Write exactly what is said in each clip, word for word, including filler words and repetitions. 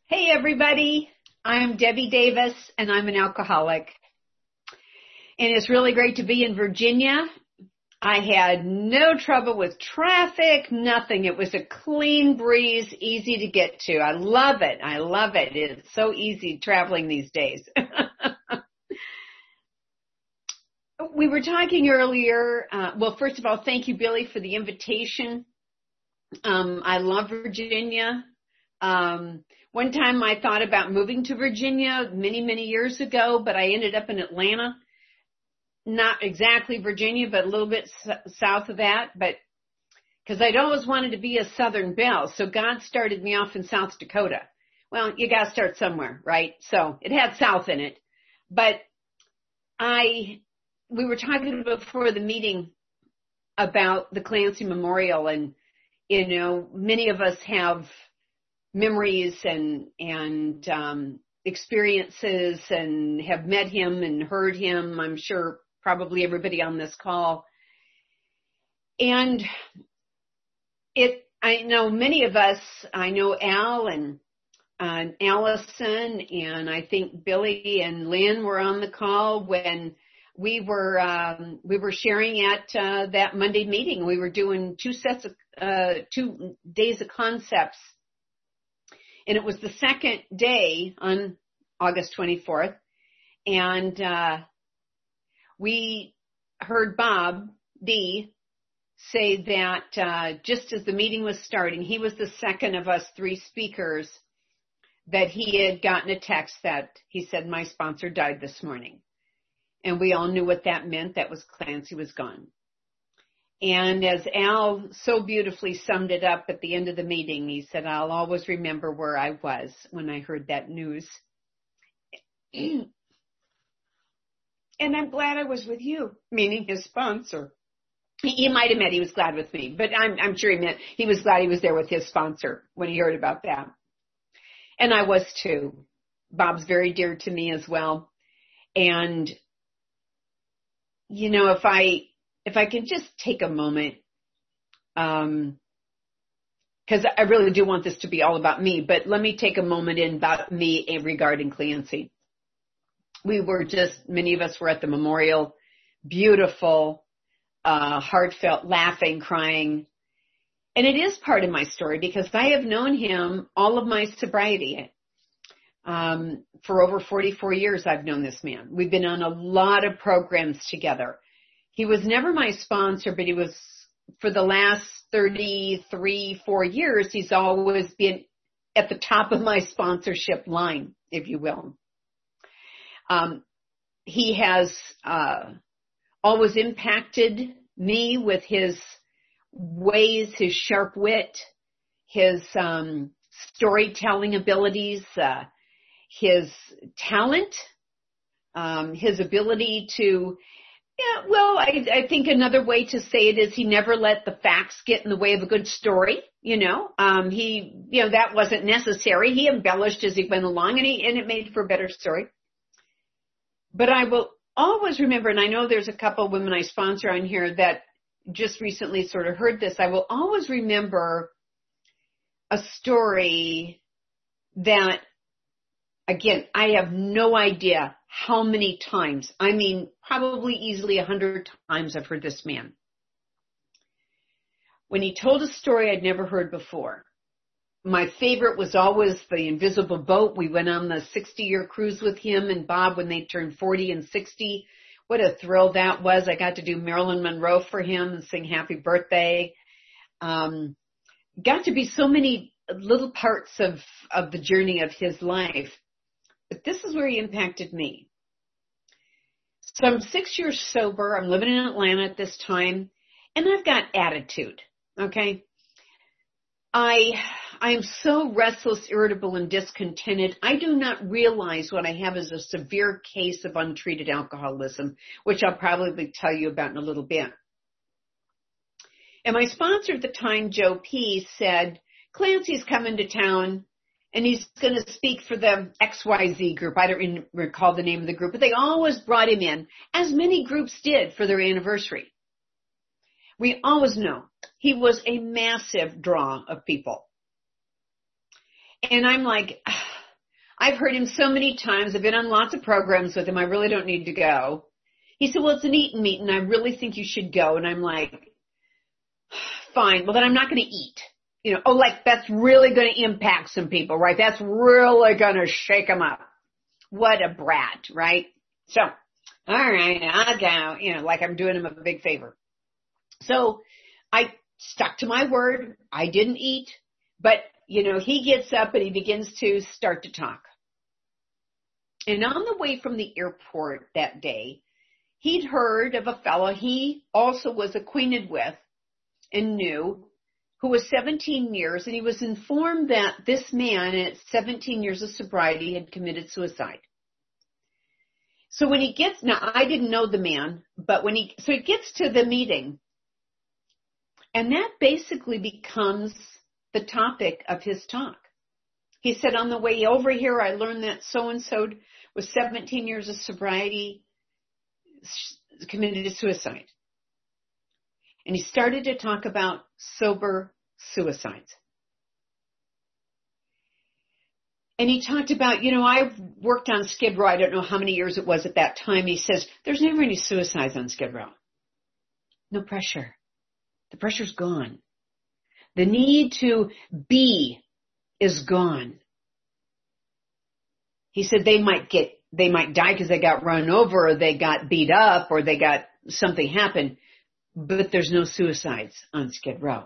Hey everybody, I'm Debbie Davis and I'm an alcoholic. And it's really great to be in Virginia. I had no trouble with traffic, nothing. It was a clean breeze, easy to get to. I love it. I love it. It's so easy traveling these days. We were talking earlier. Uh, well, first of all, thank you, Billy, for the invitation. Um, I love Virginia. Um, one time I thought about moving to Virginia many, many years ago, but I ended up in Atlanta. Not exactly Virginia, but a little bit s- south of that, but because I'd always wanted to be a Southern belle. So God started me off in South Dakota. Well, you got to start somewhere, right? So it had South in it, but I, we were talking before the meeting about the Clancy Memorial, and, you know, many of us have memories and, and, um, experiences and have met him and heard him. I'm sure probably everybody on this call. And it, I know many of us, I know Al and uh, Allison, and I think Billy and Lynn were on the call when we were, um, we were sharing at, uh, that Monday meeting. We were doing two sets of, uh, two days of concepts. And it was the second day on August twenty-fourth. And uh, we heard Bob D say that uh, just as the meeting was starting, he was the second of us three speakers that he had gotten a text that he said, my sponsor died this morning. And we all knew what that meant. That was Clancy was gone. And as Al so beautifully summed it up at the end of the meeting, he said, I'll always remember where I was when I heard that news. And I'm glad I was with you, meaning his sponsor. He, he might have meant he was glad with me, but I'm, I'm sure he meant he was glad he was there with his sponsor when he heard about that. And I was too. Bob's very dear to me as well. And, you know, if I... If I can just take a moment, um, because I really do want this to be all about me, but let me take a moment in about me regarding Clancy. We were just, many of us were at the memorial, beautiful, uh, heartfelt, laughing, crying. And it is part of my story because I have known him all of my sobriety. Um, for over forty-four years, I've known this man. We've been on a lot of programs together. He was never my sponsor, but he was, for the last thirty-three, four years, he's always been at the top of my sponsorship line, if you will. Um, he has uh, always impacted me with his ways, his sharp wit, his um, storytelling abilities, uh, his talent, um, his ability to... Yeah, well, I, I think another way to say it is he never let the facts get in the way of a good story. You know, um, he, you know, that wasn't necessary. He embellished as he went along, and he, and it made for a better story. But I will always remember, and I know there's a couple of women I sponsor on here that just recently sort of heard this. I will always remember a story that, again, I have no idea how many times, I mean, probably easily a hundred times I've heard this man. When he told a story I'd never heard before. My favorite was always the Invisible Boat. We went on the sixty-year cruise with him and Bob when they turned forty and sixty. What a thrill that was. I got to do Marilyn Monroe for him and sing Happy Birthday. Um, got to be so many little parts of, of the journey of his life. But this is where he impacted me. So I'm six years sober. I'm living in Atlanta at this time, and I've got attitude, okay? I I am so restless, irritable, and discontented. I do not realize what I have is a severe case of untreated alcoholism, which I'll probably tell you about in a little bit. And my sponsor at the time, Joe P., said, Clancy's coming to town. And he's going to speak for the X Y Z group. I don't recall the name of the group, but they always brought him in, as many groups did for their anniversary. We always know he was a massive draw of people. And I'm like, I've heard him so many times. I've been on lots of programs with him. I really don't need to go. He said, well, it's an eat and meet, and I really think you should go. And I'm like, fine. Well, then I'm not going to eat. You know, oh, like that's really going to impact some people, right? That's really going to shake them up. What a brat, right? So, all right, I'll go, you know, like I'm doing him a big favor. So I stuck to my word. I didn't eat, but, you know, he gets up and he begins to start to talk. And on the way from the airport that day, he'd heard of a fellow he also was acquainted with and knew who was seventeen years, and he was informed that this man at seventeen years of sobriety had committed suicide. So when he gets, now I didn't know the man, but when he, so he gets to the meeting, and that basically becomes the topic of his talk. He said, on the way over here, I learned that so-and-so with seventeen years of sobriety committed suicide. And he started to talk about sober suicides. And he talked about, you know, I've worked on Skid Row. I don't know how many years it was at that time. He says, there's never any suicides on Skid Row. No pressure. The pressure's gone. The need to be is gone. He said they might get, they might die because they got run over or they got beat up or they got something happened, but there's no suicides on Skid Row.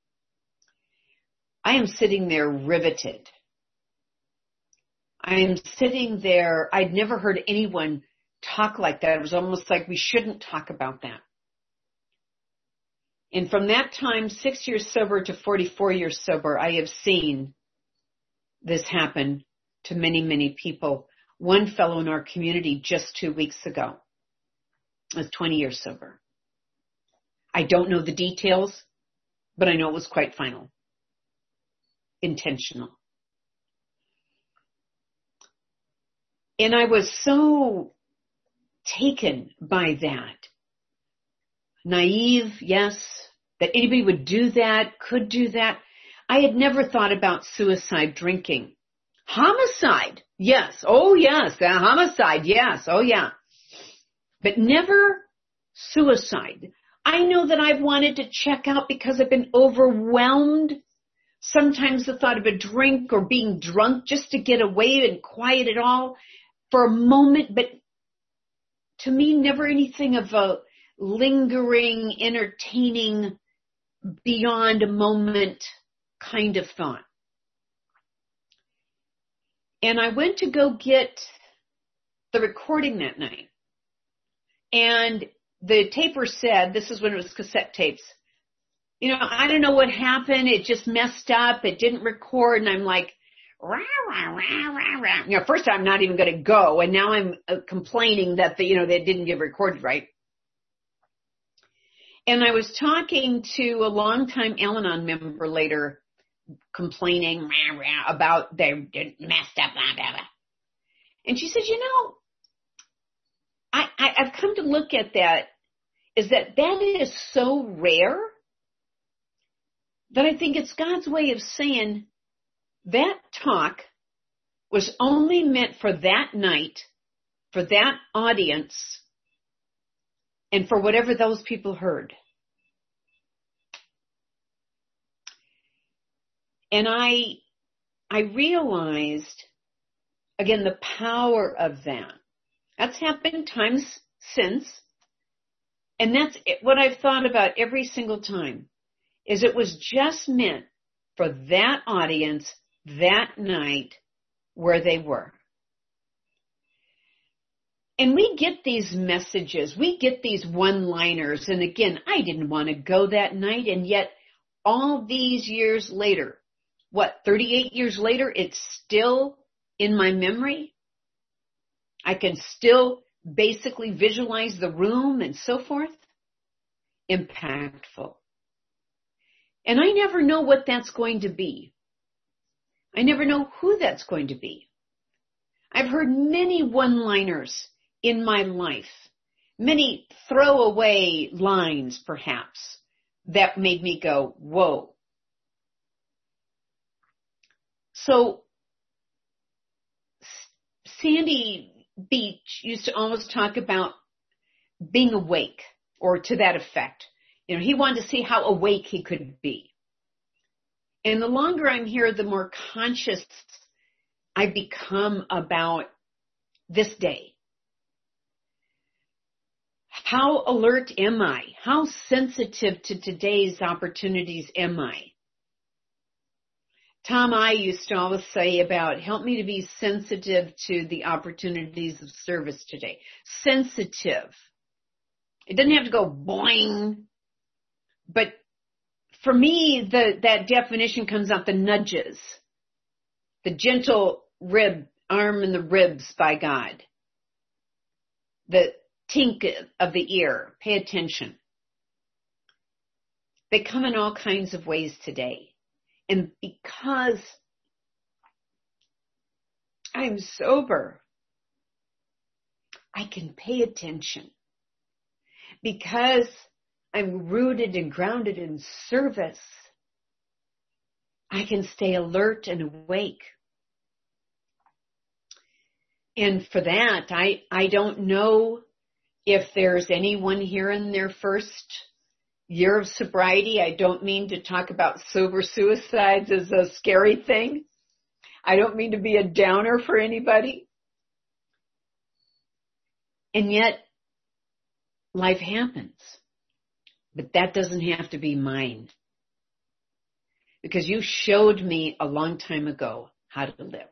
I am sitting there riveted. I am sitting there. I'd never heard anyone talk like that. It was almost like we shouldn't talk about that. And from that time, six years sober to forty-four years sober, I have seen this happen to many, many people. One fellow in our community just two weeks ago was twenty years sober. I don't know the details, but I know it was quite final, intentional. And I was so taken by that. Naive, yes, that anybody would do that, could do that. I had never thought about suicide drinking. Homicide, yes, oh yes, the homicide, yes, oh yeah. But never suicide. I know that I've wanted to check out because I've been overwhelmed. Sometimes the thought of a drink or being drunk just to get away and quiet it all for a moment, but to me, never anything of a lingering, entertaining, beyond a moment kind of thought. And I went to go get the recording that night. And the taper said, this is when it was cassette tapes, you know, I don't know what happened. It just messed up. It didn't record. And I'm like, rah, rah, rah, rah, rah. You know, first I'm not even going to go. And now I'm uh, complaining that, the, you know, they didn't get recorded right. And I was talking to a longtime Al-Anon member later, complaining rah, rah, about they messed up, blah, blah, blah. And she said, you know, I, I, I've come to look at that is that that is so rare that I think it's God's way of saying that talk was only meant for that night, for that audience, and for whatever those people heard. And I, I realized, again, the power of that. That's happened times since. And that's what I've thought about every single time, is it was just meant for that audience that night where they were. And we get these messages, we get these one-liners, and again, I didn't want to go that night, and yet all these years later, what, thirty-eight years later, it's still in my memory. I can still basically visualize the room and so forth. Impactful. And I never know what that's going to be. I never know who that's going to be. I've heard many one-liners in my life, many throwaway lines perhaps, that made me go, whoa. So Sandy Beach used to always talk about being awake, or to that effect. You know, he wanted to see how awake he could be. And the longer I'm here, the more conscious I become about this day. How alert am I? How sensitive to today's opportunities am I? Tom I used to always say about, help me to be sensitive to the opportunities of service today. Sensitive. It doesn't have to go boing. But for me, the, that definition comes out the nudges. The gentle rib, arm in the ribs by God. The tink of the ear. Pay attention. They come in all kinds of ways today. And because I'm sober, I can pay attention. Because I'm rooted and grounded in service, I can stay alert and awake. And for that, I, I don't know if there's anyone here in their first year of sobriety. I don't mean to talk about sober suicides as a scary thing. I don't mean to be a downer for anybody. And yet, life happens. But that doesn't have to be mine. Because you showed me a long time ago how to live.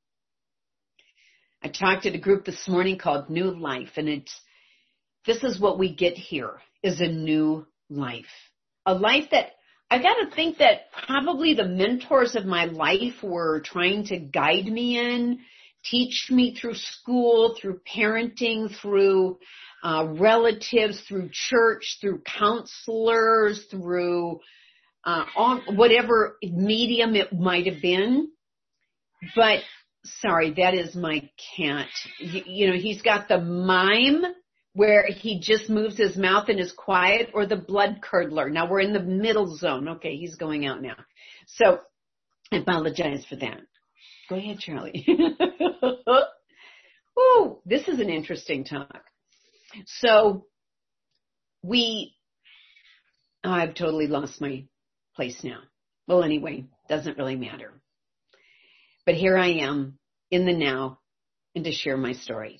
I talked at a group this morning called New Life, and it's, this is what we get here, is a new life. A life that, I got to think that probably the mentors of my life were trying to guide me in, teach me through school, through parenting, through uh, relatives, through church, through counselors, through uh, all, whatever medium it might have been. But, sorry, that is my cat. You, you know, he's got the mime where he just moves his mouth and is quiet, or the blood curdler. Now we're in the middle zone. Okay, he's going out now. So I apologize for that. Go ahead, Charlie. Ooh, this is an interesting talk. So we, oh, I've totally lost my place now. Well, anyway, doesn't really matter. But here I am in the now and to share my story.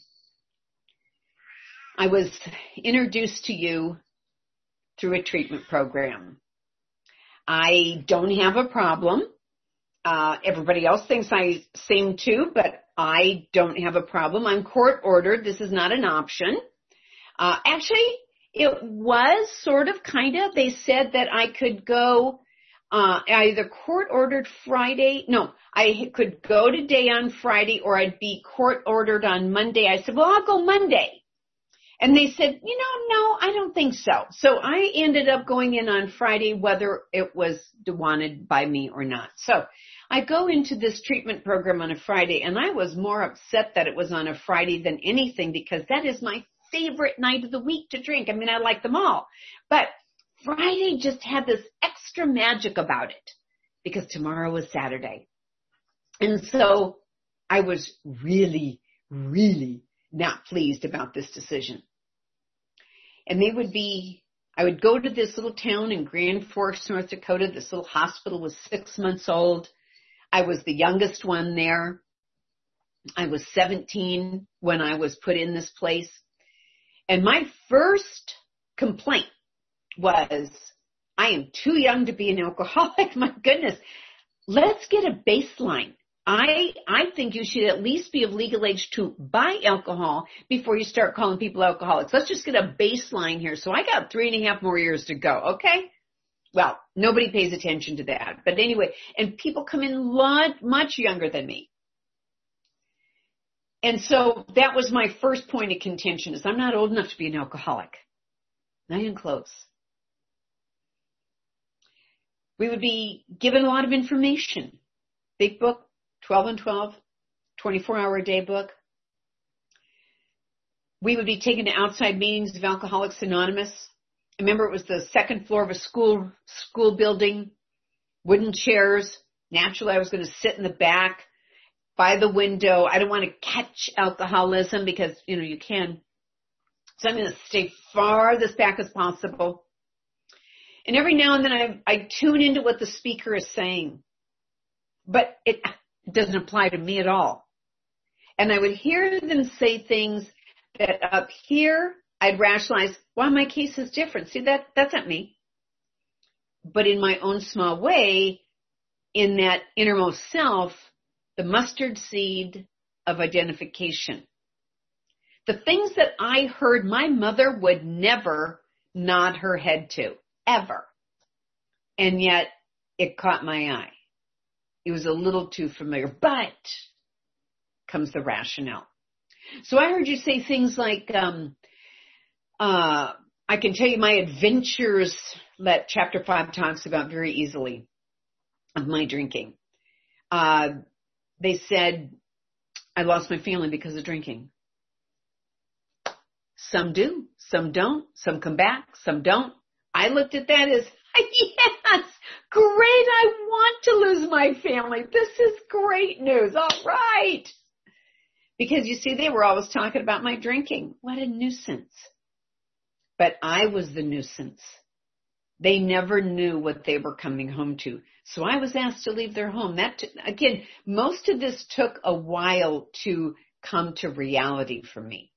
I was introduced to you through a treatment program. I don't have a problem. Uh, everybody else thinks I seem to, but I don't have a problem. I'm court ordered. This is not an option. Uh, actually, it was sort of kind of, they said that I could go uh, either court ordered Friday. No, I could go today on Friday, or I'd be court ordered on Monday. I said, well, I'll go Monday. And they said, you know, no, I don't think so. So I ended up going in on Friday, whether it was wanted by me or not. So I go into this treatment program on a Friday, and I was more upset that it was on a Friday than anything, because that is my favorite night of the week to drink. I mean, I like them all. But Friday just had this extra magic about it, because tomorrow was Saturday. And so I was really, really not pleased about this decision. And they would be, I would go to this little town in Grand Forks, North Dakota. This little hospital was six months old. I was the youngest one there. I was seventeen when I was put in this place. And my first complaint was, I am too young to be an alcoholic. My goodness, let's get a baseline. I I think you should at least be of legal age to buy alcohol before you start calling people alcoholics. Let's just get a baseline here. So I got three and a half more years to go, okay? Well, nobody pays attention to that. But anyway, and people come in lot, much younger than me. And so that was my first point of contention, is I'm not old enough to be an alcoholic. Not even close. We would be given a lot of information. Big book. twelve and twelve, twenty-four hour a day book. We would be taken to outside meetings of Alcoholics Anonymous. I remember it was the second floor of a school school building, wooden chairs. Naturally, I was going to sit in the back. by the window. I don't want to catch alcoholism because, you know, you can. So I'm going to stay farthest back as possible. And every now and then I, I tune into what the speaker is saying, but it doesn't apply to me at all. And I would hear them say things that up here I'd rationalize, well, my case is different. See, that that's not me. But in my own small way, in that innermost self, the mustard seed of identification. The things that I heard my mother would never nod her head to. Ever. And yet it caught my eye. It was a little too familiar, but comes the rationale. So I heard you say things like, um, uh, I can tell you my adventures that chapter five talks about very easily of my drinking. Uh, they said, I lost my family because of drinking. Some do, some don't, some come back, some don't. I looked at that as, yes, great, I want to lose my family. This is great news. All right. Because you see, they were always talking about my drinking. What a nuisance. But I was the nuisance. They never knew what they were coming home to. So I was asked to leave their home. That, again, most of this took a while to come to reality for me.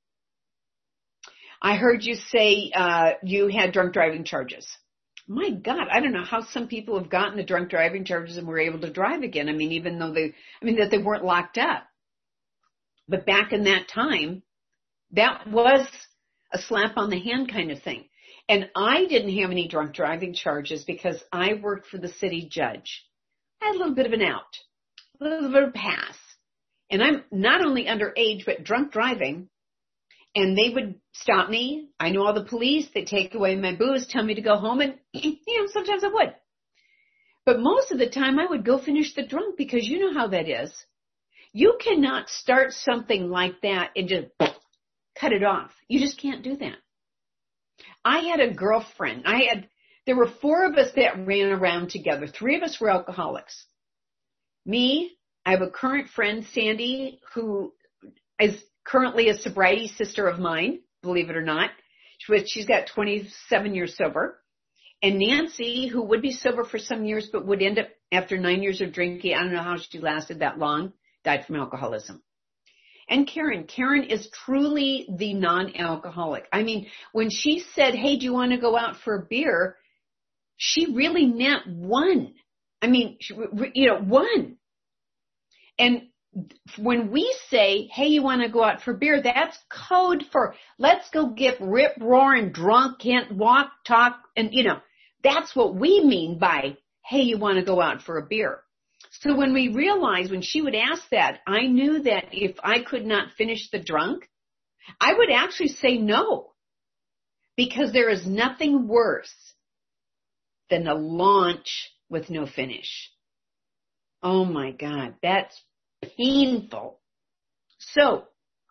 I heard you say uh, you had drunk driving charges. My God, I don't know how some people have gotten the drunk driving charges and were able to drive again. I mean, even though they, I mean, that they weren't locked up. But back in that time, that was a slap on the hand kind of thing. And I didn't have any drunk driving charges because I worked for the city judge. I had a little bit of an out, a little bit of a pass. And I'm not only underage, but drunk driving. And they would stop me. I knew all the police. They'd take away my booze, tell me to go home. And, you know, sometimes I would. But most of the time I would go finish the drunk because you know how that is. You cannot start something like that and just cut it off. You just can't do that. I had a girlfriend. I had, there were four of us that ran around together. Three of us were alcoholics. Me, I have a current friend, Sandy, who is currently a sobriety sister of mine, believe it or not. She's got twenty-seven years sober. And Nancy, who would be sober for some years, but would end up after nine years of drinking, I don't know how she lasted that long, died from alcoholism. And Karen, Karen is truly the non-alcoholic. I mean, when she said, hey, do you want to go out for a beer? She really meant one. I mean, you know, one. And when we say, hey, you want to go out for beer, that's code for let's go get rip roaring drunk, can't walk, talk, and, you know, that's what we mean by, hey, you want to go out for a beer. So when we realized, when she would ask that, I knew that if I could not finish the drunk, I would actually say no, because there is nothing worse than a launch with no finish. Oh my God, that's painful. So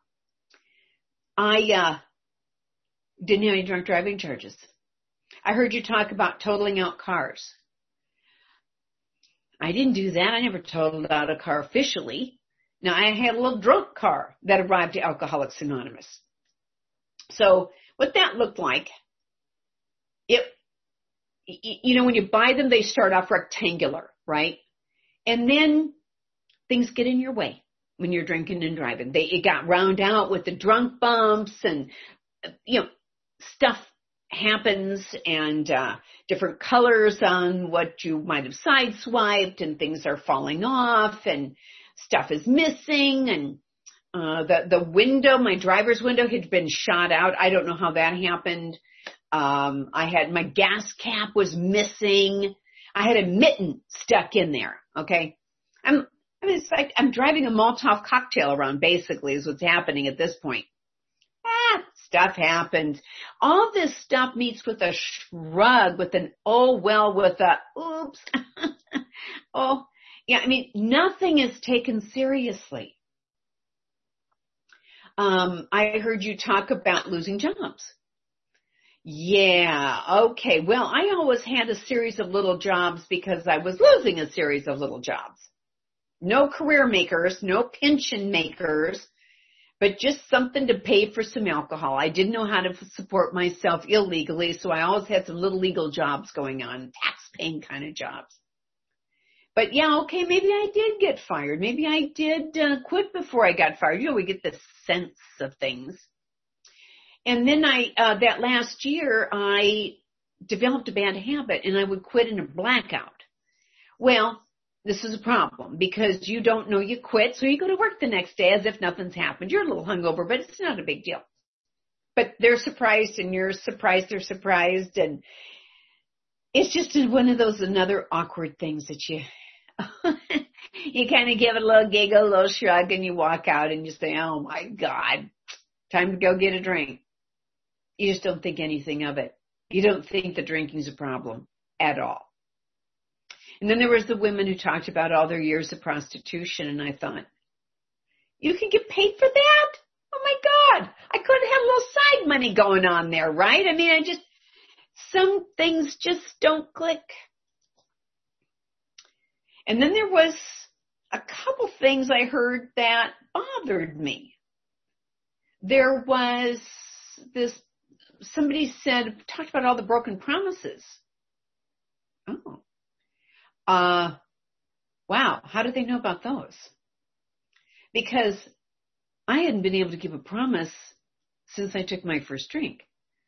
I uh, didn't have any drunk driving charges. I heard you talk about totaling out cars. I didn't do that. I never totaled out a car officially. Now, I had a little drunk car that arrived to Alcoholics Anonymous. So what that looked like, it, you know, when you buy them, they start off rectangular, right? And then things get in your way when you're drinking and driving. They, it got round out with the drunk bumps and, you know, stuff happens and uh, different colors on what you might have sideswiped and things are falling off and stuff is missing and uh, the, the window, my driver's window had been shot out. I don't know how that happened. Um, I had, my gas cap was missing. I had a mitten stuck in there. Okay. I'm, I mean, it's like I'm driving a Molotov cocktail around basically is what's happening at this point. Ah, stuff happens. All this stuff meets with a shrug, with an oh well, with a oops. Oh, yeah, I mean, nothing is taken seriously. Um, I heard you talk about losing jobs. Yeah, okay. Well, I always had a series of little jobs because I was losing a series of little jobs. No career makers, no pension makers, but just something to pay for some alcohol. I didn't know how to support myself illegally, so I always had some little legal jobs going on, tax-paying kind of jobs. But yeah, okay, maybe I did get fired. Maybe I did uh, quit before I got fired. You know, we get the sense of things. And then I, uh, that last year, I developed a bad habit, and I would quit in a blackout. Well, this is a problem because you don't know you quit, so you go to work the next day as if nothing's happened. You're a little hungover, but it's not a big deal. But they're surprised, and you're surprised they're surprised, and it's just one of those another awkward things that you you kind of give it a little giggle, a little shrug, and you walk out and you say, oh, my God, time to go get a drink. You just don't think anything of it. You don't think the drinking's a problem at all. And then there was the women who talked about all their years of prostitution, and I thought, you can get paid for that? Oh, my God. I could have a little side money going on there, right? I mean, I just, some things just don't click. And then there was a couple things I heard that bothered me. There was this, somebody said, talked about all the broken promises. Oh. Uh, wow, how did they know about those? Because I hadn't been able to give a promise since I took my first drink.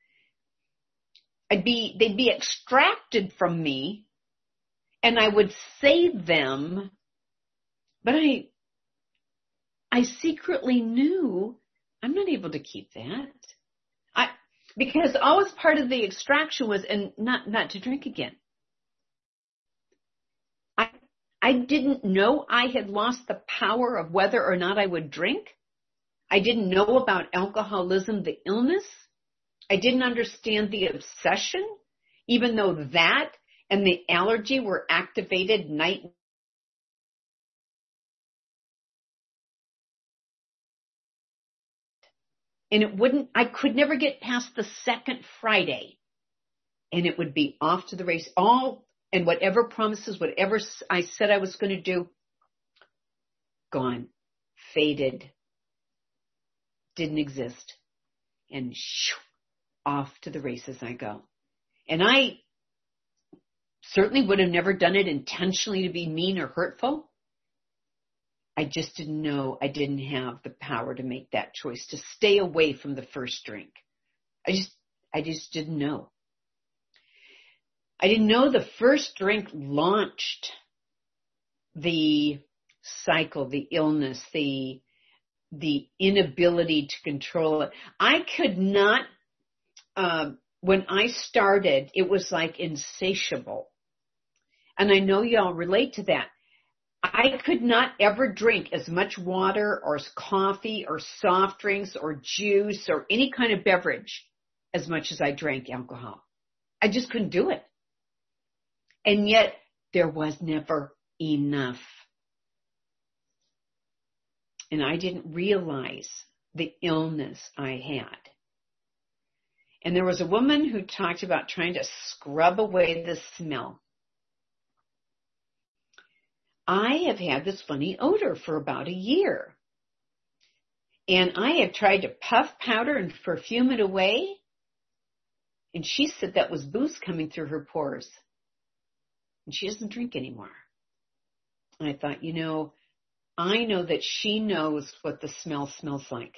I'd be, they'd be extracted from me, and I would say them, but I, I secretly knew I'm not able to keep that. I, because always part of the extraction was, and not, not to drink again. I, I didn't know I had lost the power of whether or not I would drink. I didn't know about alcoholism, the illness. I didn't understand the obsession, even though that and the allergy were activated night. And it wouldn't, I could never get past the second Friday. And it would be off to the race. All, and whatever promises, whatever I said I was going to do, gone, faded, didn't exist. And shoo, off to the races I go. And I certainly would have never done it intentionally to be mean or hurtful. I just didn't know I didn't have the power to make that choice, to stay away from the first drink. I just, I just didn't know. I didn't know the first drink launched the cycle, the illness, the, the inability to control it. I could not, um, when I started, it was like insatiable. And I know y'all relate to that. I could not ever drink as much water or coffee or soft drinks or juice or any kind of beverage as much as I drank alcohol. I just couldn't do it. And yet there was never enough. And I didn't realize the illness I had. And there was a woman who talked about trying to scrub away the smell. I have had this funny odor for about a year. And I have tried to puff, powder, and perfume it away. And she said that was booze coming through her pores. And she doesn't drink anymore. And I thought, you know, I know that she knows what the smell smells like.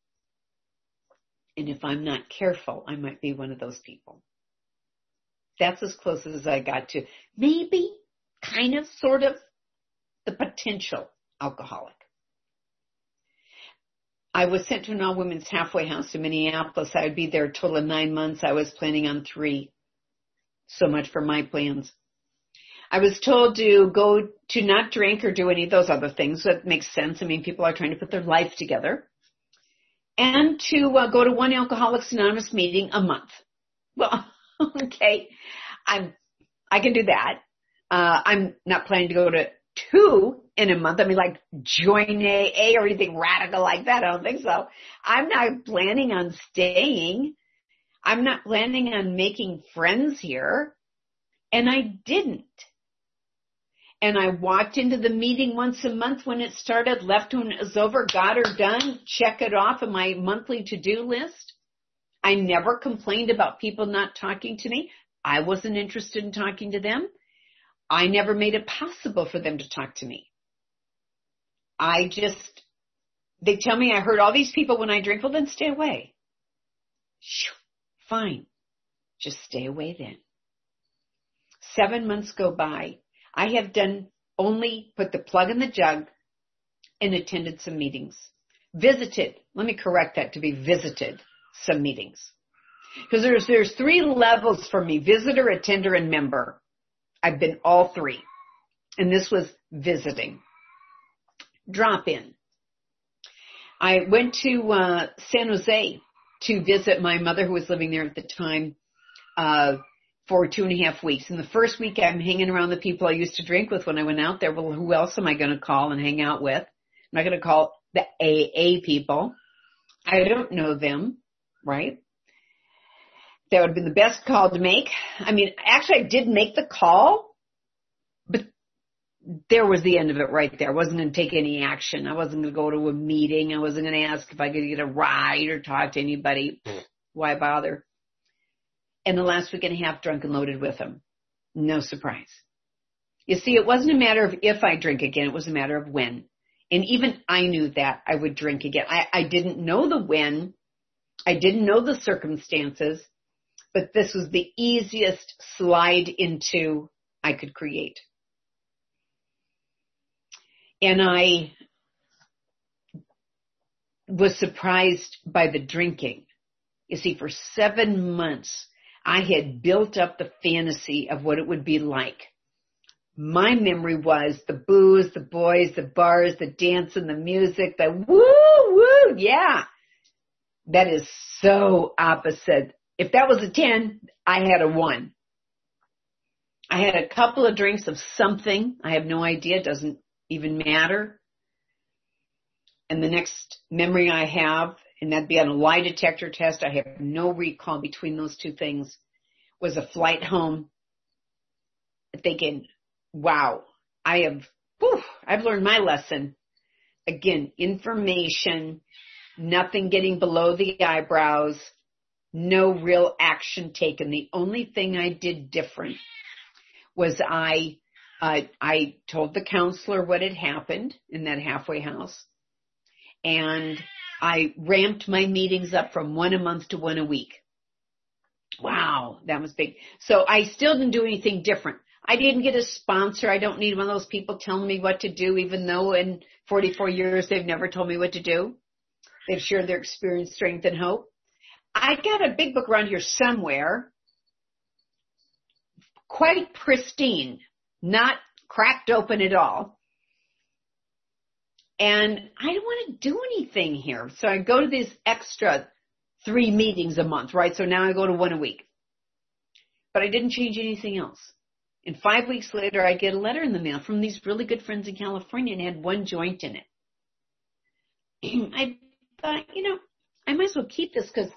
And if I'm not careful, I might be one of those people. That's as close as I got to maybe, kind of, sort of, the potential alcoholic. I was sent to an all-women's halfway house in Minneapolis. I would be there a total of nine months. I was planning on three. So much for my plans. I was told to go to not drink or do any of those other things. That makes sense. I mean, people are trying to put their life together. And to uh, go to one Alcoholics Anonymous meeting a month. Well, okay, I'm, I can do that. Uh, I'm not planning to go to two in a month. I mean, like join A A or anything radical like that. I don't think so. I'm not planning on staying. I'm not planning on making friends here. And I didn't. And I walked into the meeting once a month when it started, left when it was over, got her done, check it off of my monthly to-do list. I never complained about people not talking to me. I wasn't interested in talking to them. I never made it possible for them to talk to me. I just, they tell me I hurt all these people when I drink. Well, then stay away. Fine. Just stay away then. Seven months go by. I have done only put the plug in the jug and attended some meetings. Visited. Let me correct that to be visited some meetings. Because there's, there's three levels for me: visitor, attender, and member. I've been all three. And this was visiting. Drop in. I went to uh, San Jose to visit my mother, who was living there at the time, uh, for two and a half weeks. And the first week I'm hanging around the people I used to drink with when I went out there. Well, who else am I going to call and hang out with? I'm not going to call the A A people. I don't know them, right? That would have been the best call to make. I mean, actually, I did make the call, but there was the end of it right there. I wasn't going to take any action. I wasn't going to go to a meeting. I wasn't going to ask if I could get a ride or talk to anybody. Why bother? And the last week and a half, drunk and loaded with them. No surprise. You see, it wasn't a matter of if I drink again. It was a matter of when. And even I knew that I would drink again. I, I didn't know the when. I didn't know the circumstances. But this was the easiest slide into I could create. And I was surprised by the drinking. You see, for seven months, I had built up the fantasy of what it would be like. My memory was the booze, the boys, the bars, the dancing, the music, the woo, woo, yeah. That is so opposite. If that was a ten, I had a one. I had a couple of drinks of something. I have no idea. It doesn't even matter. And the next memory I have, and that'd be on a lie detector test, I have no recall between those two things, was a flight home. Thinking, wow, I have, whew, I've learned my lesson. Again, information, nothing getting below the eyebrows, no real action taken. The only thing I did different was I, uh, I told the counselor what had happened in that halfway house, and I ramped my meetings up from one a month to one a week. Wow, that was big. So I still didn't do anything different. I didn't get a sponsor. I don't need one of those people telling me what to do, even though in forty-four years they've never told me what to do. They've shared their experience, strength, and hope. I got a big book around here somewhere, quite pristine, not cracked open at all. And I don't want to do anything here. So I go to these extra three meetings a month, right? So now I go to one a week. But I didn't change anything else. And five weeks later, I get a letter in the mail from these really good friends in California, and it had one joint in it. I thought, you know, I might as well keep this because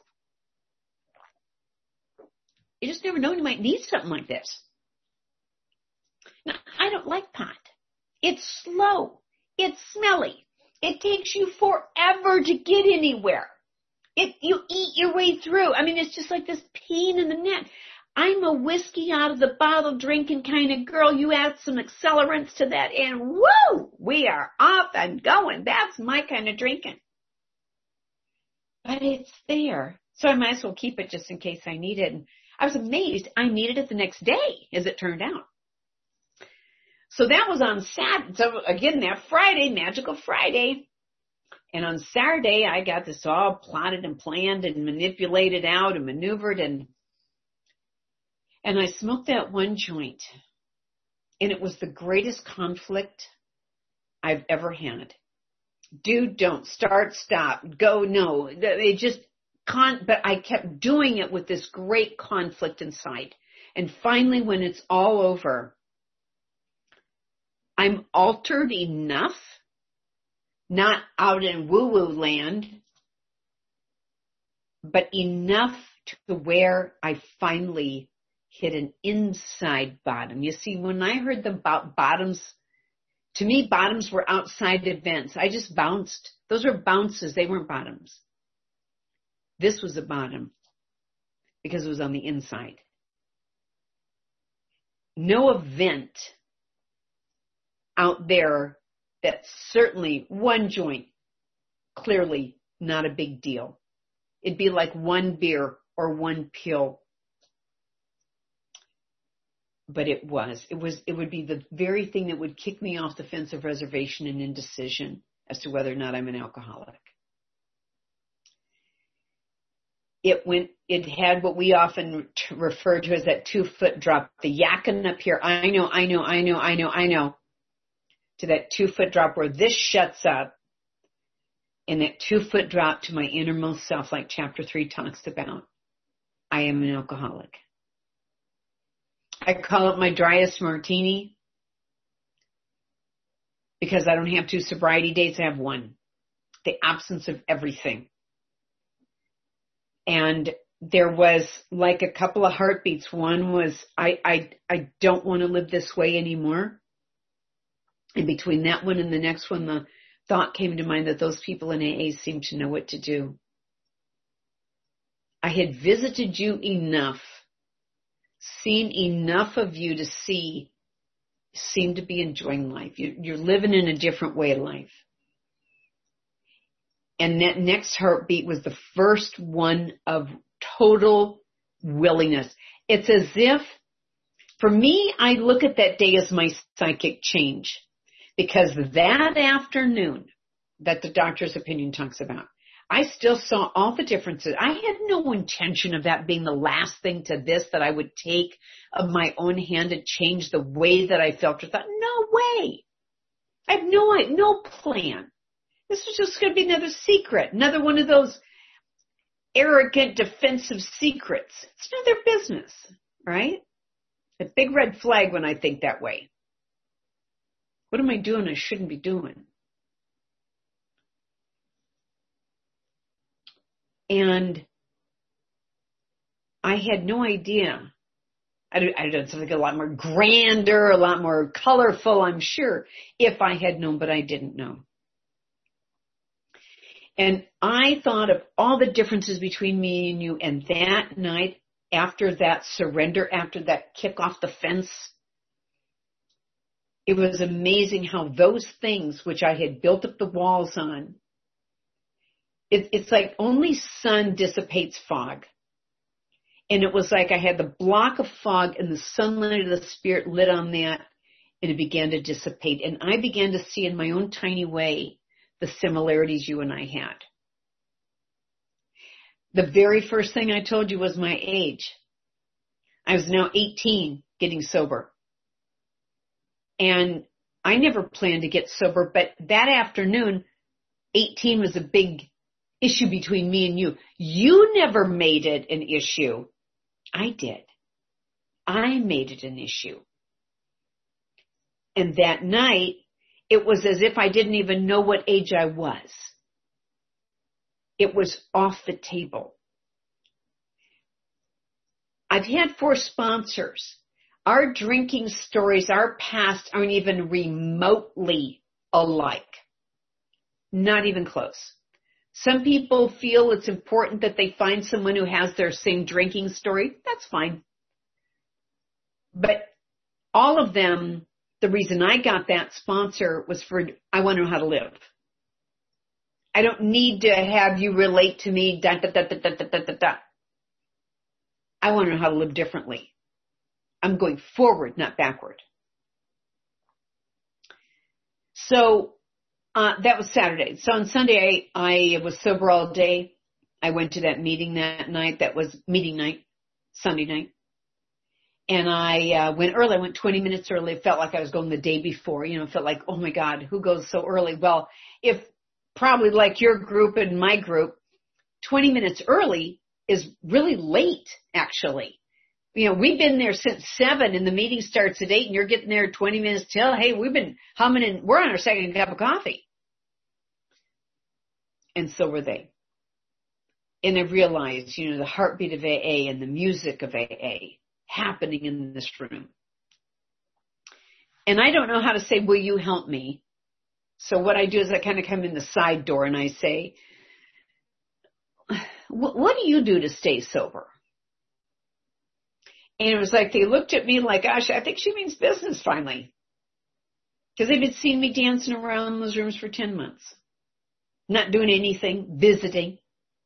you just never know, you might need something like this. Now, I don't like pot. It's slow. It's smelly. It takes you forever to get anywhere. It, you eat your way through. I mean, it's just like this pain in the neck. I'm a whiskey out of the bottle drinking kind of girl. You add some accelerants to that and woo, we are off and going. That's my kind of drinking. But it's there. So I might as well keep it just in case I need it. And I was amazed. I needed it the next day, as it turned out. So that was on Saturday. So again, that Friday, Magical Friday. And on Saturday, I got this all plotted and planned and manipulated out and maneuvered. And, and I smoked that one joint. And it was the greatest conflict I've ever had. Do, don't, start, stop, go, no. It just, con- but I kept doing it with this great conflict inside. And finally, when it's all over, I'm altered enough, not out in woo-woo land, but enough to where I finally hit an inside bottom. You see, when I heard the bottoms To me, bottoms were outside events. I just bounced. Those were bounces. They weren't bottoms. This was a bottom because it was on the inside. No event out there that's certainly one joint, clearly not a big deal. It'd be like one beer or one pill. But it was. It was. It would be the very thing that would kick me off the fence of reservation and indecision as to whether or not I'm an alcoholic. It went. It had what we often refer to as that two-foot drop, the yakking up here. I know, I know, I know, I know, I know. To that two-foot drop where this shuts up, and that two-foot drop to my innermost self, like chapter three talks about. I am an alcoholic. I call it my driest martini because I don't have two sobriety dates. I have one. The absence of everything. And there was like a couple of heartbeats. One was, I, I, I don't want to live this way anymore. And between that one and the next one, the thought came to mind that those people in A A seem to know what to do. I had visited you enough, seen enough of you to see, seem to be enjoying life. You, you're living in a different way of life. And that next heartbeat was the first one of total willingness. It's as if, for me, I look at that day as my psychic change. Because that afternoon that the doctor's opinion talks about, I still saw all the differences. I had no intention of that being the last thing to this that I would take of my own hand to change the way that I felt or thought. No way. I have no, no plan. This was just going to be another secret, another one of those arrogant defensive secrets. It's none of their business, right? A big red flag when I think that way. What am I doing I shouldn't be doing? And I had no idea. I'd, I'd done something a lot more grander, a lot more colorful, I'm sure, if I had known, but I didn't know. And I thought of all the differences between me and you, and that night, after that surrender, after that kick off the fence, it was amazing how those things which I had built up the walls on, it, it's like only sun dissipates fog. And it was like I had the block of fog and the sunlight of the Spirit lit on that, and it began to dissipate. And I began to see in my own tiny way the similarities you and I had. The very first thing I told you was my age. I was now eighteen, getting sober. And I never planned to get sober, but that afternoon, eighteen was a big issue between me and you. You never made it an issue. I did. I made it an issue. And that night, it was as if I didn't even know what age I was. It was off the table. I've had four sponsors. Our drinking stories, our past, aren't even remotely alike. Not even close. Some people feel it's important that they find someone who has their same drinking story. That's fine. But all of them, the reason I got that sponsor was for, I want to know how to live. I don't need to have you relate to me, da, da, da, da, da, da, da, da. I want to know how to live differently. I'm going forward, not backward. So uh, that was Saturday. So on Sunday, I, I was sober all day. I went to that meeting that night. That was meeting night, Sunday night. And I uh, went early. I went twenty minutes early. It felt like I was going the day before. You know, it felt like, oh, my God, who goes so early? Well, if probably like your group and my group, twenty minutes early is really late, actually. You know, we've been there since seven and the meeting starts at eight and you're getting there twenty minutes till. Hey, we've been humming and we're on our second cup of coffee. And so were they. And I realized, you know, the heartbeat of A A and the music of A A happening in this room. And I don't know how to say, will you help me? So what I do is I kind of come in the side door and I say, what do you do to stay sober? And it was like they looked at me like, gosh, I think she means business finally. Because they've been seeing me dancing around those rooms for ten months. Not doing anything, visiting.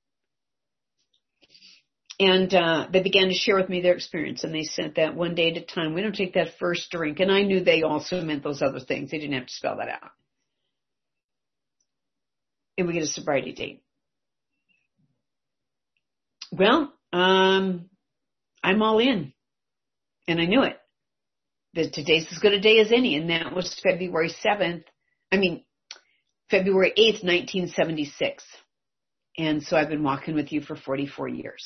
And uh, they began to share with me their experience. And they said that one day at a time, we don't take that first drink. And I knew they also meant those other things. They didn't have to spell that out. And we get a sobriety date. Well, um, I'm all in. And I knew it. That today's as good a day as any. And that was February seventh. I mean, February eighth, nineteen seventy-six. And so I've been walking with you for forty-four years.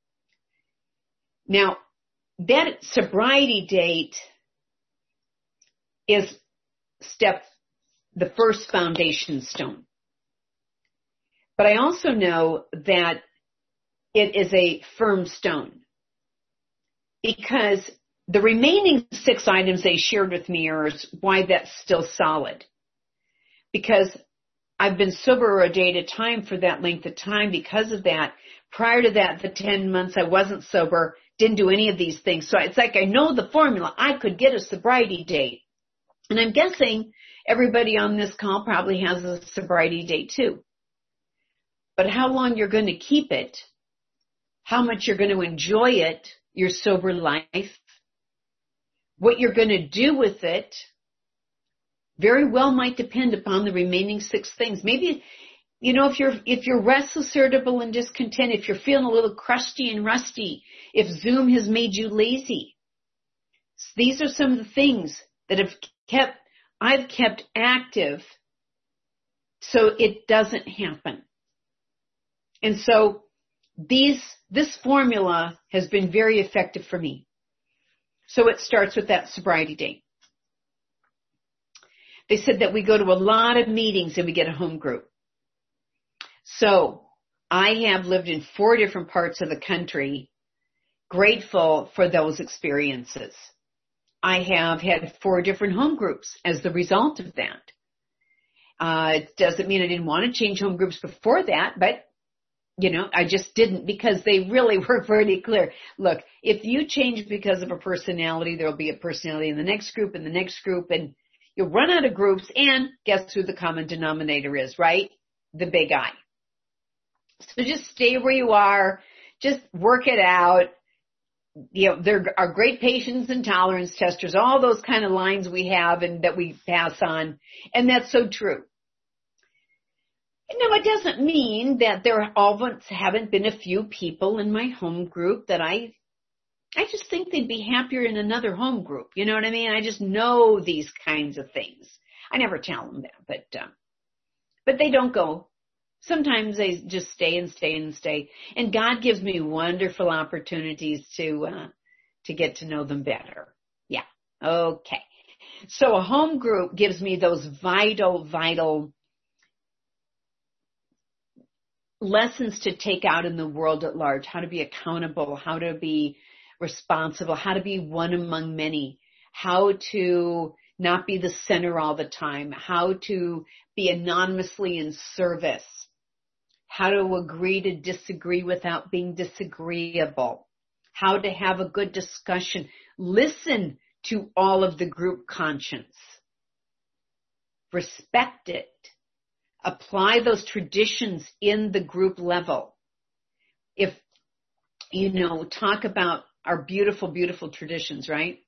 Now, that sobriety date is step, the first foundation stone. But I also know that it is a firm stone because the remaining six items they shared with me are why that's still solid. Because I've been sober a day at a time for that length of time because of that. Prior to that, the ten months I wasn't sober, didn't do any of these things. So it's like I know the formula. I could get a sobriety date. And I'm guessing everybody on this call probably has a sobriety date too. But how long you're going to keep it, how much you're going to enjoy it, your sober life, what you're going to do with it, very well might depend upon the remaining six things. Maybe, you know, if you're, if you're restless, irritable, and discontent, if you're feeling a little crusty and rusty, if Zoom has made you lazy, these are some of the things that have kept, I've kept active so it doesn't happen. And so these, this formula has been very effective for me. So it starts with that sobriety date. They said that we go to a lot of meetings and we get a home group. So I have lived in four different parts of the country, grateful for those experiences. I have had four different home groups as the result of that. Uh, it doesn't mean I didn't want to change home groups before that, but you know, I just didn't because they really were pretty clear. Look, if you change because of a personality, there'll be a personality in the next group and the next group, and you'll run out of groups, and guess who the common denominator is, right? The big I. So just stay where you are. Just work it out. You know, there are great patience and tolerance testers, all those kind of lines we have and that we pass on. And that's so true. Now, it doesn't mean that there always haven't been a few people in my home group that I, I just think they'd be happier in another home group. You know what I mean? I just know these kinds of things. I never tell them that, but, um, but they don't go. Sometimes they just stay and stay and stay. And God gives me wonderful opportunities to, uh, to get to know them better. Yeah. Okay. So a home group gives me those vital, vital lessons to take out in the world at large, how to be accountable, how to be responsible, how to be one among many, how to not be the center all the time, how to be anonymously in service, how to agree to disagree without being disagreeable, how to have a good discussion, listen to all of the group conscience, respect it, apply those traditions in the group level. If, you know, talk about our beautiful, beautiful traditions, right?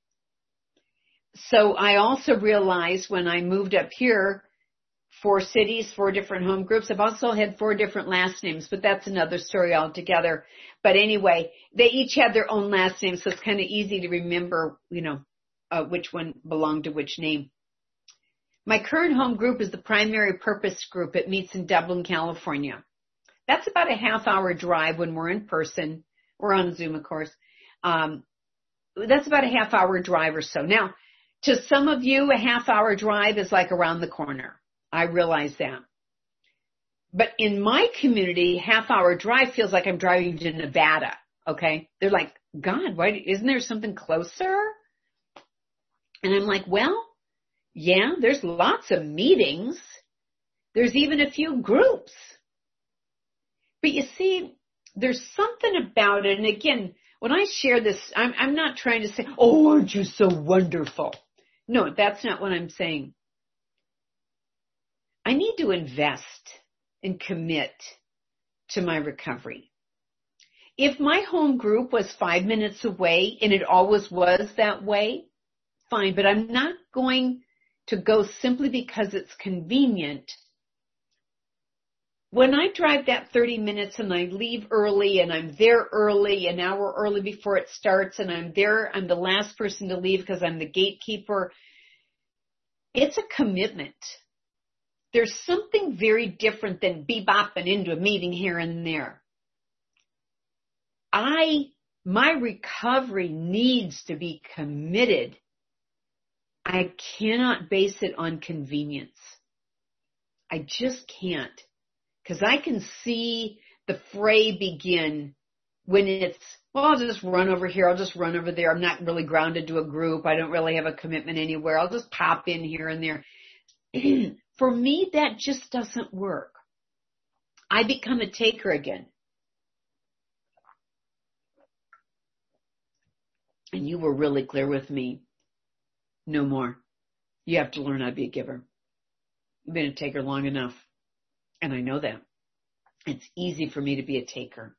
So I also realized when I moved up here, four cities, four different home groups. I've also had four different last names, but that's another story altogether. But anyway, they each had their own last name, so it's kind of easy to remember, you know, uh, which one belonged to which name. My current home group is the Primary Purpose Group. It meets in Dublin, California. That's about a half hour drive when we're in person. We're on Zoom, of course. Um, that's about a half hour drive or so. Now, to some of you, a half hour drive is like around the corner. I realize that. But in my community, half hour drive feels like I'm driving to Nevada. Okay. They're like, God, why isn't there something closer? And I'm like, well, yeah, there's lots of meetings. There's even a few groups. But you see, there's something about it. And again, when I share this, I'm, I'm not trying to say, oh, aren't you so wonderful? No, that's not what I'm saying. I need to invest and commit to my recovery. If my home group was five minutes away, and it always was that way, fine, but I'm not going to go simply because it's convenient. When I drive that thirty minutes and I leave early and I'm there early, an hour early before it starts, and I'm there, I'm the last person to leave because I'm the gatekeeper, it's a commitment. There's something very different than bebopping into a meeting here and there. I, my recovery needs to be committed. I cannot base it on convenience. I just can't. Because I can see the fray begin when it's, well, I'll just run over here. I'll just run over there. I'm not really grounded to a group. I don't really have a commitment anywhere. I'll just pop in here and there. For me, that just doesn't work. I become a taker again. And you were really clear with me. No more. You have to learn how to be a giver. You've been a taker long enough. And I know that. It's easy for me to be a taker.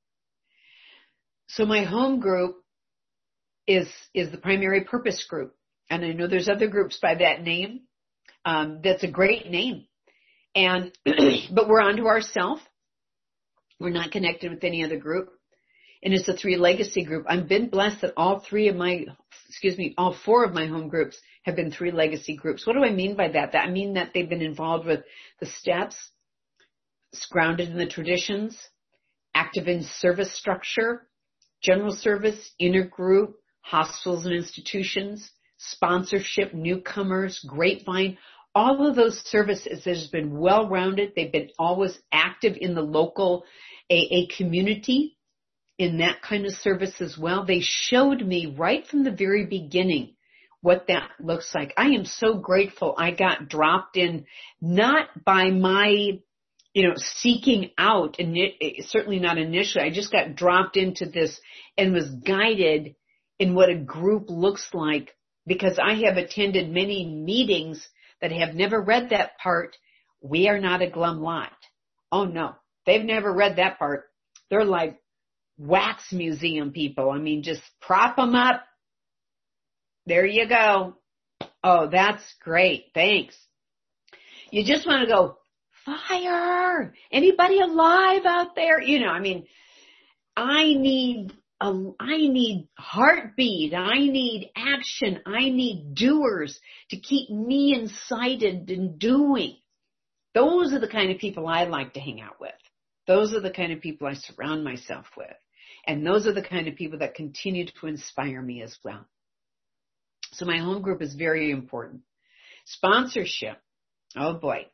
So my home group is, is the primary purpose group. And I know there's other groups by that name. Um, that's a great name. And, but we're onto ourselves. We're not connected with any other group. And it's a three legacy group. I've been blessed that all three of my, excuse me, all four of my home groups have been three legacy groups. What do I mean by that? That I mean that they've been involved with the steps, grounded in the traditions, active in service structure, general service, inner group, hospitals and institutions, sponsorship, newcomers, grapevine. All of those services has been well-rounded. They've been always active in the local A A community in that kind of service as well. They showed me right from the very beginning what that looks like. I am so grateful I got dropped in, not by my, you know, seeking out, and certainly not initially. I just got dropped into this and was guided in what a group looks like, because I have attended many meetings that have never read that part. We are not a glum lot. Oh no, they've never read that part. They're like wax museum people. I mean, just prop them up. There you go. Oh, that's great. Thanks. You just want to go, fire. Anybody alive out there? You know, I mean, I need a, I need heartbeat. I need action. I need doers to keep me incited and doing. Those are the kind of people I like to hang out with. Those are the kind of people I surround myself with. And those are the kind of people that continue to inspire me as well. So my home group is very important. Sponsorship. Oh boy.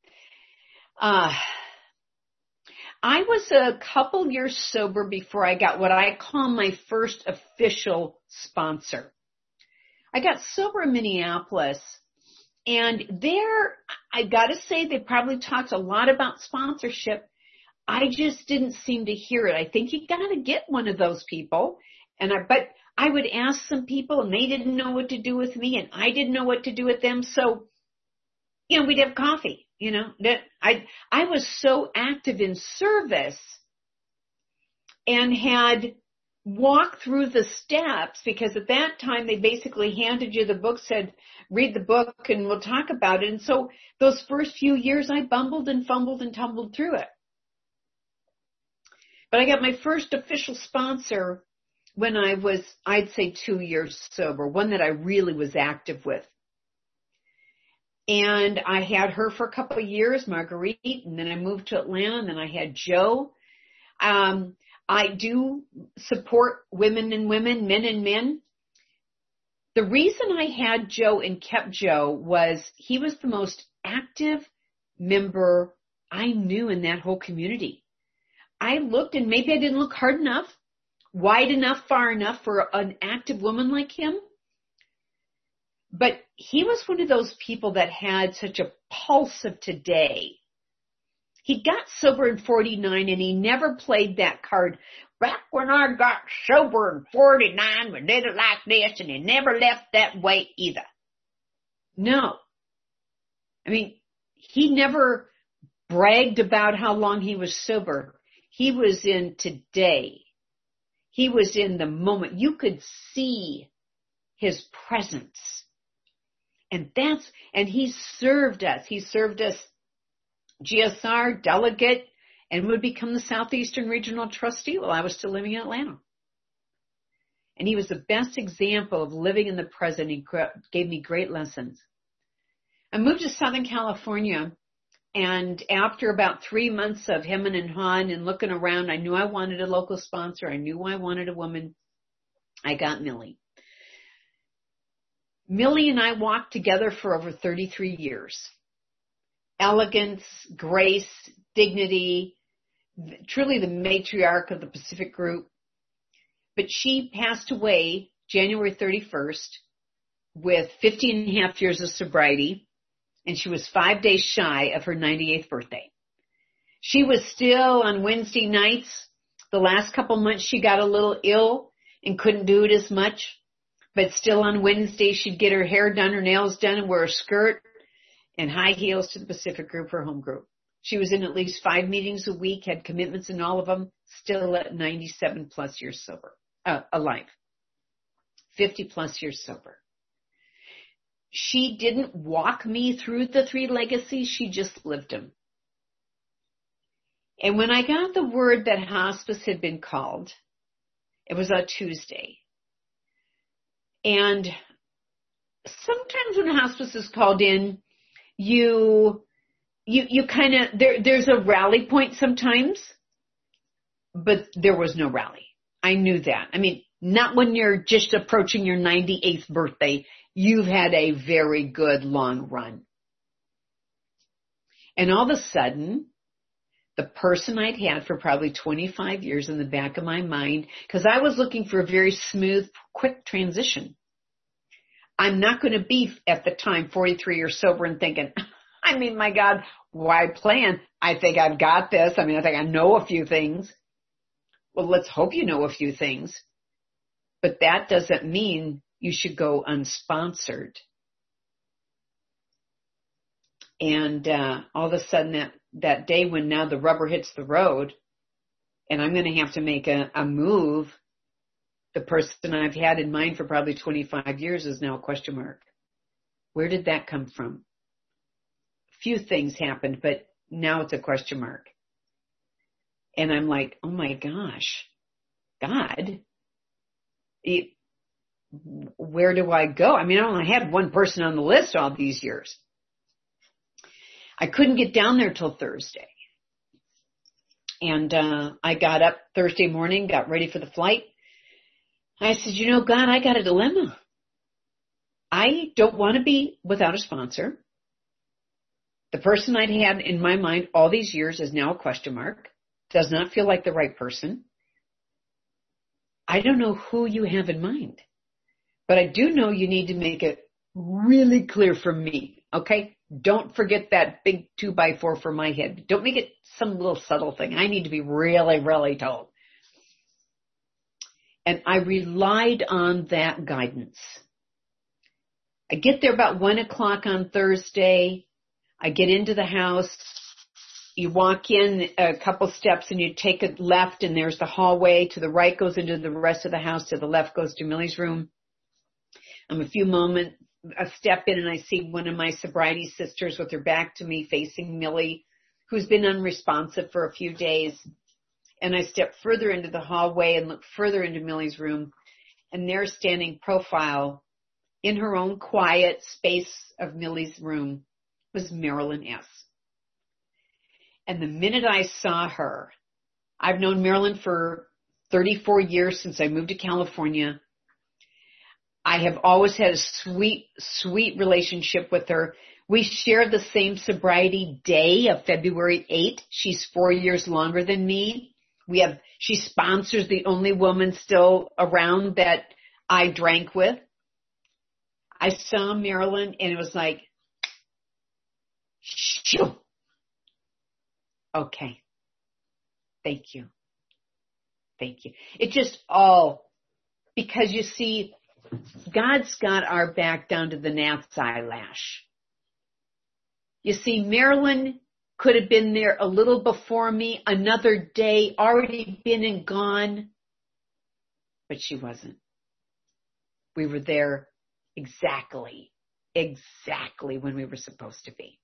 Uh, I was a couple years sober before I got what I call my first official sponsor. I got sober in Minneapolis, and there, I gotta say, they probably talked a lot about sponsorship. I just didn't seem to hear it. I think you gotta get one of those people. And I, but I would ask some people and they didn't know what to do with me and I didn't know what to do with them. So, you know, we'd have coffee, you know, that I, I was so active in service and had walked through the steps, because at that time they basically handed you the book, said, read the book and we'll talk about it. And so those first few years I bumbled and fumbled and tumbled through it. But I got my first official sponsor when I was, I'd say, two years sober, one that I really was active with. And I had her for a couple of years, Marguerite, and then I moved to Atlanta, and then I had Joe. Um, I do support women and women, men and men. The reason I had Joe and kept Joe was he was the most active member I knew in that whole community. I looked, and maybe I didn't look hard enough, wide enough, far enough for an active woman like him. But he was one of those people that had such a pulse of today. He got sober in forty-nine, and he never played that card. Back when I got sober in forty-nine, we did it like this, and he never left that way either. No. I mean, he never bragged about how long he was sober. He was in today. He was in the moment. You could see his presence. And that's, and he served us. He served us G S R, delegate, and would become the Southeastern Regional Trustee while I was still living in Atlanta. And he was the best example of living in the present. He gave me great lessons. I moved to Southern California, and after about three months of hemming and hawing and looking around, I knew I wanted a local sponsor. I knew I wanted a woman. I got Millie. Millie and I walked together for over thirty-three years. Elegance, grace, dignity, truly the matriarch of the Pacific Group. But she passed away January thirty-first with fifteen and a half years of sobriety, and she was five days shy of her ninety-eighth birthday. She was still on Wednesday nights. The last couple months she got a little ill and couldn't do it as much, but still on Wednesday she'd get her hair done, her nails done, and wear a skirt and high heels to the Pacific Group, her home group. She was in at least five meetings a week, had commitments in all of them, still at ninety-seven plus years sober, uh, alive, fifty plus years sober. She didn't walk me through the three legacies, she just lived them. And when I got the word that hospice had been called, it was a Tuesday. And sometimes when hospice is called in, you, you, you kind of, there, there's a rally point sometimes, but there was no rally. I knew that. I mean, not when you're just approaching your ninety-eighth birthday. You've had a very good long run. And all of a sudden, the person I'd had for probably twenty-five years in the back of my mind, because I was looking for a very smooth, quick transition. I'm not going to be at the time forty-three years sober and thinking, I mean, my God, why plan? I think I've got this. I mean, I think I know a few things. Well, let's hope you know a few things. But that doesn't mean you should go unsponsored. And uh, all of a sudden that, that day when now the rubber hits the road and I'm going to have to make a, a move, the person I've had in mind for probably twenty-five years is now a question mark. Where did that come from? A few things happened, but now it's a question mark. And I'm like, oh my gosh, God, it, where do I go? I mean, I only had one person on the list all these years. I couldn't get down there till Thursday. And uh, I got up Thursday morning, got ready for the flight. I said, you know, God, I got a dilemma. I don't want to be without a sponsor. The person I'd had in my mind all these years is now a question mark. Does not feel like the right person. I don't know who you have in mind. But I do know you need to make it really clear for me, okay? Don't forget that big two by four for my head. Don't make it some little subtle thing. I need to be really, really told. And I relied on that guidance. I get there about one o'clock on Thursday. I get into the house. You walk in a couple steps and you take a left and there's the hallway. To the right goes into the rest of the house. To the left goes to Millie's room. I'm a few moments, a step in and I see one of my sobriety sisters with her back to me facing Millie, who's been unresponsive for a few days. And I step further into the hallway and look further into Millie's room. And there standing profile in her own quiet space of Millie's room was Marilyn S. And the minute I saw her, I've known Marilyn for thirty-four years since I moved to California. I have always had a sweet, sweet relationship with her. We share the same sobriety day of February eighth. She's four years longer than me. We have, she sponsors the only woman still around that I drank with. I saw Marilyn and it was like, shoo. Okay. Thank you. Thank you. It just all, because you see, God's got our back down to the gnat's eyelash. You see, Marilyn could have been there a little before me, another day, already been and gone, but she wasn't. We were there exactly, exactly when we were supposed to be.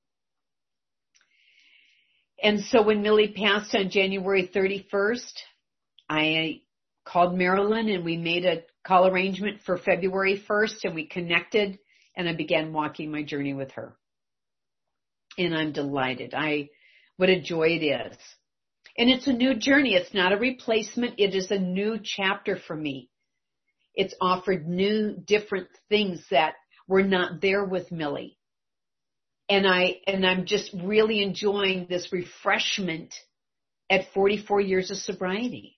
And so when Millie passed on January thirty-first, I called Marilyn and we made a call arrangement for February first, and we connected, and I began walking my journey with her. And I'm delighted. I, what a joy it is. And it's a new journey. It's not a replacement. It is a new chapter for me. It's offered new, different things that were not there with Millie. And I, and I'm just really enjoying this refreshment at forty-four years of sobriety.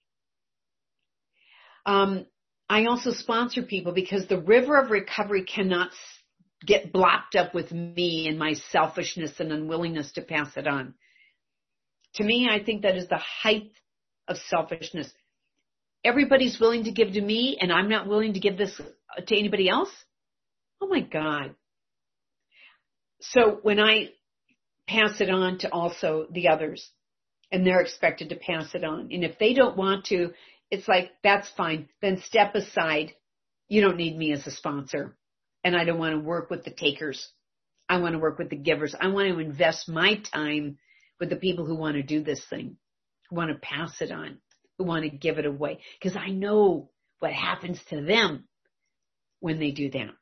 Um, I also sponsor people because the river of recovery cannot get blocked up with me and my selfishness and unwillingness to pass it on. To me, I think that is the height of selfishness. Everybody's willing to give to me and I'm not willing to give this to anybody else? Oh my God. So when I pass it on to also the others, and they're expected to pass it on, and if they don't want to, it's like, that's fine. Then step aside. You don't need me as a sponsor. And I don't want to work with the takers. I want to work with the givers. I want to invest my time with the people who want to do this thing, who want to pass it on, who want to give it away. Because I know what happens to them when they do that.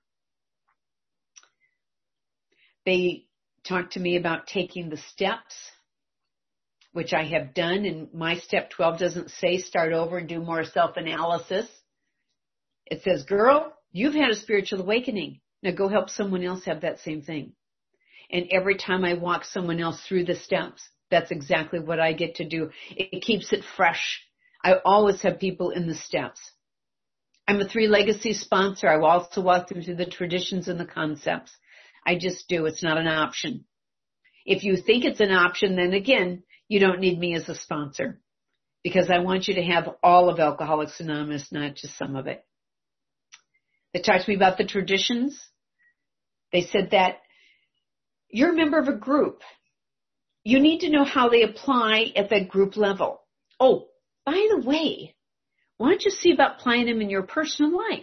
They talked to me about taking the steps, which I have done. And my step twelve doesn't say start over and do more self-analysis. It says, girl, you've had a spiritual awakening. Now go help someone else have that same thing. And every time I walk someone else through the steps, that's exactly what I get to do. It keeps it fresh. I always have people in the steps. I'm a Three Legacy sponsor. I will also walk them through the traditions and the concepts. I just do. It's not an option. If you think it's an option, then again, you don't need me as a sponsor, because I want you to have all of Alcoholics Anonymous, not just some of it. They talked to me about the traditions. They said that you're a member of a group. You need to know how they apply at that group level. Oh, by the way, why don't you see about applying them in your personal life?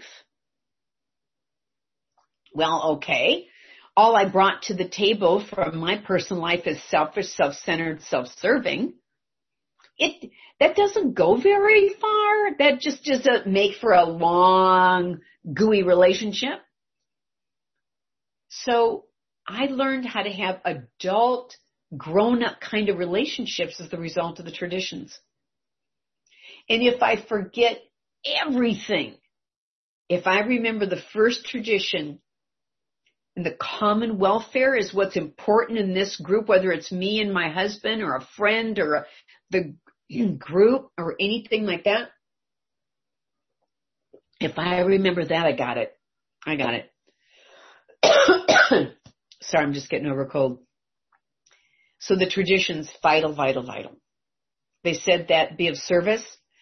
Well, okay. All I brought to the table from my personal life is selfish, self-centered, self-serving. It, that doesn't go very far. That just doesn't make for a long, gooey relationship. So I learned how to have adult, grown-up kind of relationships as the result of the traditions. And if I forget everything, if I remember the first tradition, and the common welfare is what's important in this group, whether it's me and my husband or a friend or a, the group or anything like that. If I remember that, I got it. I got it. Sorry, I'm just getting over a cold. So the traditions, vital, vital, vital. They said that be of service.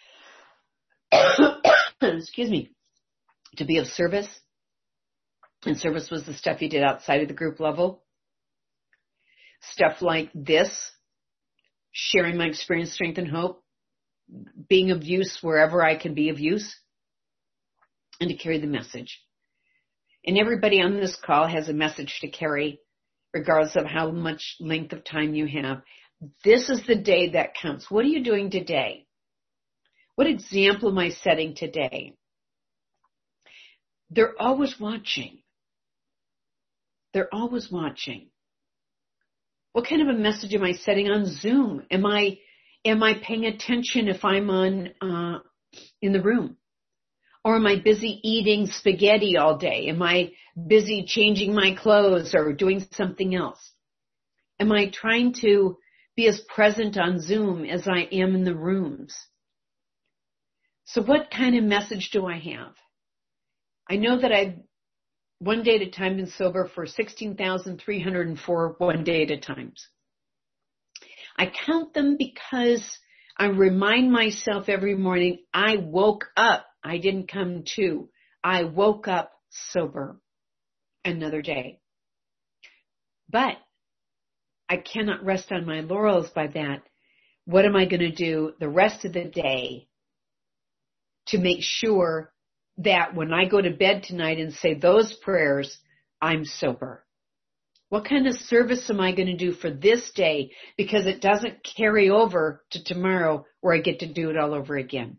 Excuse me. To be of service. And service was the stuff you did outside of the group level. Stuff like this, sharing my experience, strength, and hope, being of use wherever I can be of use, and to carry the message. And everybody on this call has a message to carry, regardless of how much length of time you have. This is the day that counts. What are you doing today? What example am I setting today? They're always watching. They're always watching. What kind of a message am I setting on Zoom? Am I, am I paying attention if I'm on, uh, in the room? Or am I busy eating spaghetti all day? Am I busy changing my clothes or doing something else? Am I trying to be as present on Zoom as I am in the rooms? So what kind of message do I have? I know that I've one day at a time been sober for sixteen thousand three hundred four one day at a times. I count them because I remind myself every morning, I woke up. I didn't come to. I woke up sober another day. But I cannot rest on my laurels by that. What am I going to do the rest of the day to make sure that when I go to bed tonight and say those prayers, I'm sober? What kind of service am I going to do for this day? Because it doesn't carry over to tomorrow where I get to do it all over again.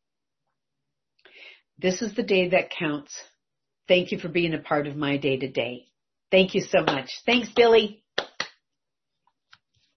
This is the day that counts. Thank you for being a part of my day to day. Thank you so much. Thanks, Billy.